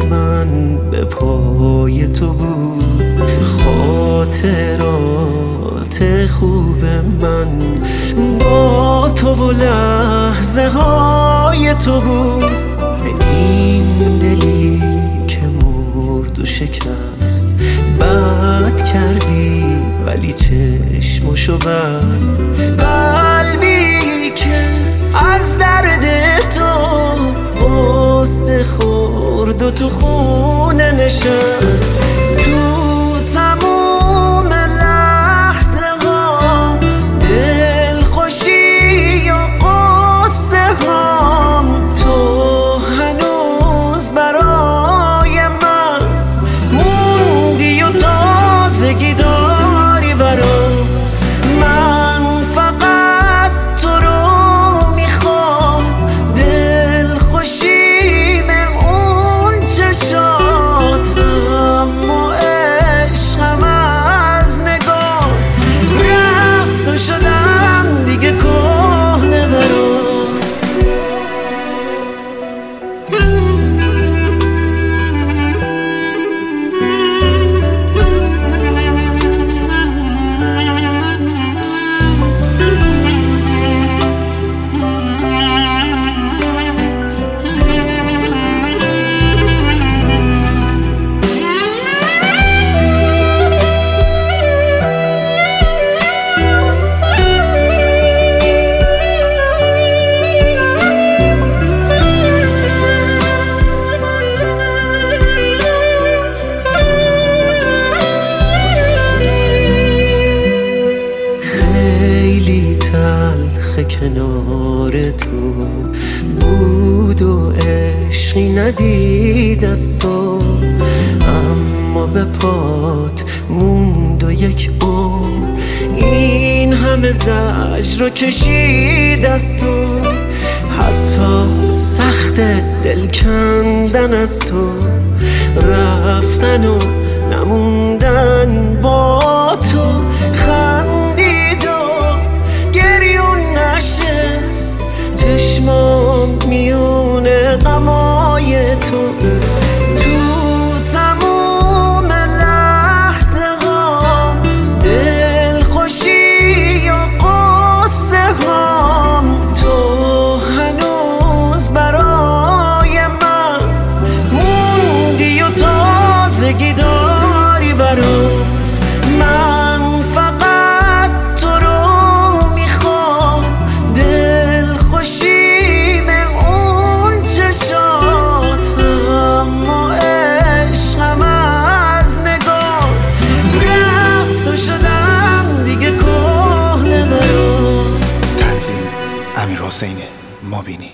من به پای تو بود، خاطرات خوب من با تو و لحظه های تو بود. این دلی که مرد و شکست، بد کردی ولی چشمشو بست. قلبی که از درد تو غصه خورد و تو خونه نشست. تو تموم لحظه ها دلخوشی و غصه هام، تو هنوز برای من موندی و تازگی داری برام. من فقط تو رو میخوام، دلخوشی به اون چشاتم و عشقم از نگاه رفت و شدم دیگه کهنه برام. تلخ کنار تو بود و عشقی ندید از تو، اما به پات موند و یک عمر این همه زجر رو کشید از تو. حتی سخت دل کندن از تو، رفتن و نموندن با تو، خندید و گریون نشه چشمام میونه غمای تو. تو تموم لحظه ها دلخوشی و غصه هام، تو هنوز برای من موندی و تازگی داری برام. من فقط تو رو میخوام، دلخوشی به اون چشاتم و عشقم از نگاه رفت و شدم دیگه کهنه برام. تنظیم: امیرحسین مابینی.